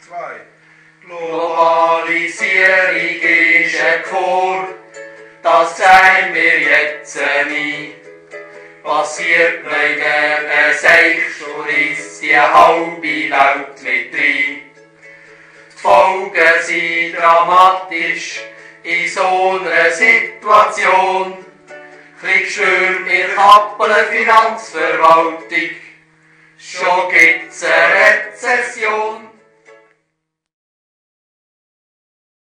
2. Globalisierung ist eine Gefahr, das sehen wir jetzt nie. Passiert nicht ein Seich, so reisst die halbe Welt mit rein. Die Folgen sind dramatisch in so einer Situation. Kriegstürme in Kappelen, Finanzverwaltung, schon gibt's eine Rezession.